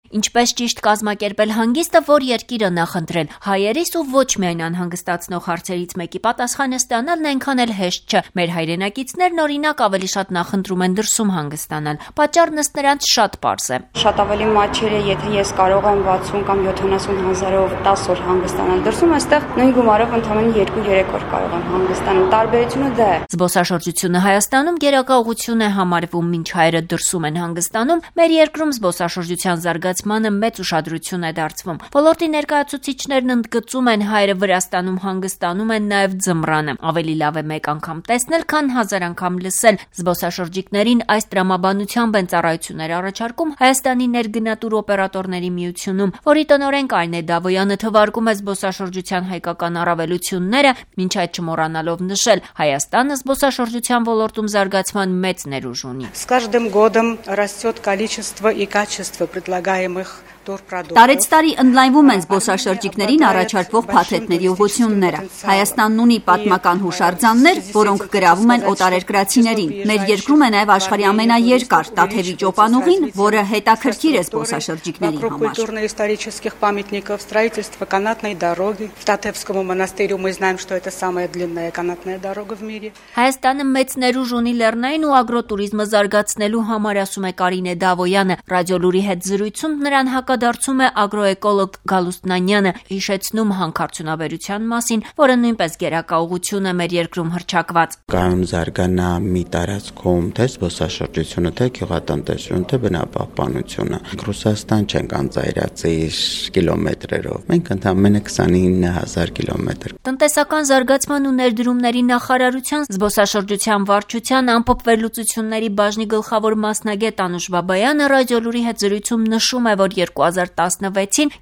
Ինչպես ճիշտ կազմակերպել հանգիստը, որ երկիրը նախընտրել, հայերիս ու ոչ միայն անհանգստացնող հարցերից մեկի պատասխանը ստանալն այնքան էլ հեշտ չէ։ Մեր հայրենակիցներն օրինակ ավելի շատ նախընտրում են դրսում հանգստանալ։ Պատճառն ըստ նրանց շատ պարզ է։ Շատ ավելի մատչեր է, եթե ես կարող եմ 60 կամ 70 հազարով 10 օր հանգստանալ դրսում, այստեղ նույն գումարով ընդամենը 2-3 օր կարող եմ հանգստանալ։ Տարբերությունը դա է։ Զբոսաշրջությունը Հայաստանում գերակայություն է համարվում, մինչ հայերը դրսում են հանգստանում, մեր երկրում զբոսաշրջության զարգացմանը մեծ ուշադրություն է դարձվում։ Ոլորտի ներկայացուցիչներն ընդգծում են, հայերը Վրաստանում հանգստանում են նաև ձմռանը։ Ավելի լավ է մեկ անգամ տեսնել, քան 1000 անգամ լսել։ Զբոսաշրջիկներին այս տրամաբանությամբ են ծառայություններ առաջարկում Հայաստանի ներգնատուր օպերատորների միությունում, որի տնօրեն Կարինե Դավոյանը թվարկում է զբոսաշրջության հայկական առավելությունները, մինչ այդ չմոռանալով նշել, Հայաստանը զբոսաշրջության ոլորտում զարգացման մեծ ներուժ ունի։ С каждым годом растет количество и качество предлагаемых Տարեց տարի ընդլայնվում են զբոսաշրջիկներին առաջարկվող փաթեթների ուղղությունները։ Հայաստանն ունի պատմական հուշարձաններ, որոնք գրավում են օտարերկրացիներին։ Մեր երկրում է նաև աշխարհի ամենաերկար Տաթևի ճոպանուղին, որը հետաքրքիր է զբոսաշրջիկների համար։ Культурно-исторических памятников, строительство канатной дороги. В Татевском монастыре мы знаем, что это самая длинная канатная дорога в мире. Հայաստանը մեծ ներուժ ունի լեռնային ու ագրոտուրիզմը զարգացնելու համար, ասում է Կարինե Դավոյանը։ Ռադիոլուրի հետ զրույցում նրան հակադարձում է ագրոէկոլոգ Գալուստ Նանյանը, հիշեցնում հանքարդյունաբերության մասին, որը նույնպես գերակայություն է մեր երկրում հռչակված։ Կայուն զարգանա մի տարածքում թե զբոսաշրջությունը, թե գյուղատնտեսությունը, թե բնապահպանությունը։ Ռուսաստան չենք անծայրացիր կիլոմետրերով։ Մենք ընդամենը 29000 կիլոմետր։ Տնտեսական զարգացման ու ներդրումների նախարարության զբոսաշրջության վարչության ամփոփվելուծությունների բաժնի գլխավոր մասնագետ Անուշ Բաբայանը ռադիոլուրի հետ զրույցում նշում է, որ 2016-ին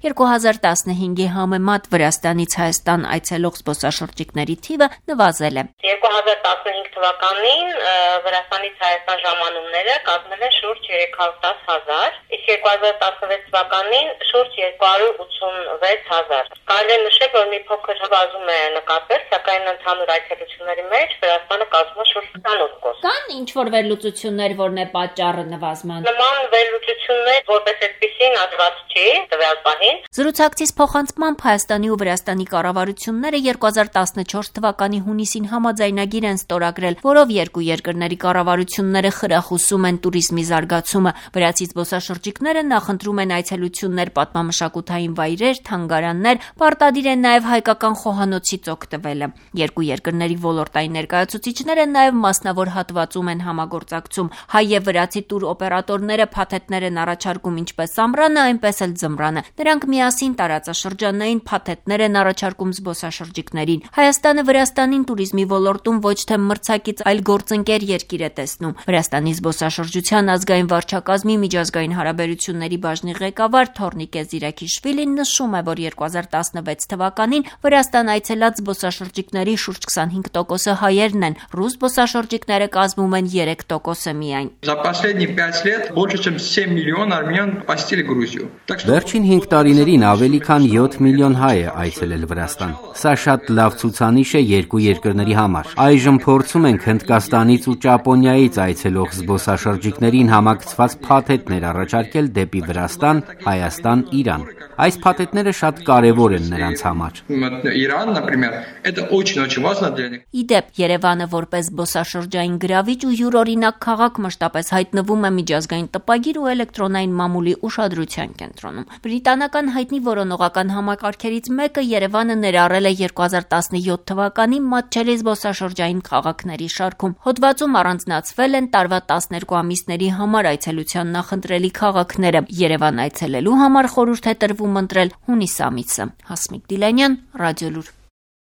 2015-ի համեմատ Վրաստանից Հայաստան այցելող զբոսաշրջիկների թիվը նվազել է։ 2015 թվականին Վրաստանից Հայաստան ժամանումները կազմել են շուրջ 310,000, իսկ 2016 թվականին շուրջ 286,000։ Կարելի է նշել, որ մի փոքր նվազում է նկատվել, սակայն ընդհանուր այցելությունների մեջ Վրաստանը կազմում է շուրջ 28%։ Կան ինչ-որ վերլուծություններ, որն է պատճառը նվազման։ Նման վերլուծություններ որպես այդպիսին ադված չի տվյալ պահին։ Զրուցակցից փոխանցմամբ Հայաստանի ու Վրաստանի կառավարությունները 2014 թվականի հունիսին համաձայնագիր են ստորագրել, որով երկու երկրների կառավարությունները խրախուսում են туриզմի զարգացումը։ Վրացի զբոսաշրջիկները նախընտրում են այցելություններ, պատմամշակութային վայրեր, թանգարաններ, պարտադիր են նաև հայկական խոհանոցից օգտվելը։ Երկու երկրների ոլորտային ներկայացուցիչները նաև մասնավոր հատվածում են համագործակցում։ Հայ եւ վրացի տուր օպերատորները փաթեթներ են առաջարկում ինչպես ամռանը, այնպես էլ ձմռանը։ Նրանք միասին տարածաշրջանային փաթեթներ են առաջարկում զբոսաշրջիկներին։ Հայաստանը Վրաստանին туриզմի ոլորտում ոչ թե մրցակից, այլ գործընկեր երկիր է տեսնում։ Վրաստանի զբոսաշրջության ազգային վարչակազմի միջազգային հարաբերությունների բաժնի ղեկավար Թորնիկե Զիրաքիշվիլին նշում է, որ 2016 թվականին Վրաստան այցելած զբոսաշրջիկների շուրջ 25%-ը հայերն են, ռուս զբոսաշրջիկները կազմում են 3%-ը միայն։ За последние 5 лет больше чем 7 миллионов армян посетили Грузию. Վերջին 5 տարիներին ավելի քան 7 միլիոն հայ է այցելել Վրաստան։ Սա շատ լավ ցուցանիշ է երկու երկրների համար։ Այժմ փորձում ենք Հնդկաստանից ու Ճապոնիայից այցելող զբոսաշրջիկներին համակցված փաթեթներ առաջարկել դեպի Վրաստան, Հայաստան, Իրան։ Այս փաթեթները շատ կարևոր են նրանց համար։ Иран, например, это очень важно для них. Իդեպ Երևանը որպես զբոսաշրջային գրավիչ ու յուրօրինակ քաղաք մշտապես հայտնվում է միջազգային տպագիր ու էլեկտրոնային մամուլի ուշադրության կենտրոնում։ Բրիտանական հայտնի որոնողական համակարգերից մեկը Երևանը ներառել է 2017 թվականի մատչելի զբոսաշրջային քաղաքների շարքում։ Հոդվածում առանձնացվել են տարվա 12 ամիսների համար այցելության նախընտրելի քաղաքները։ Երևան այցելելու համար խորհուրդ է տրվում ընտրել հունիս ամիսը։ Հասմիկ Դիլանյան, Ռադիոլուր։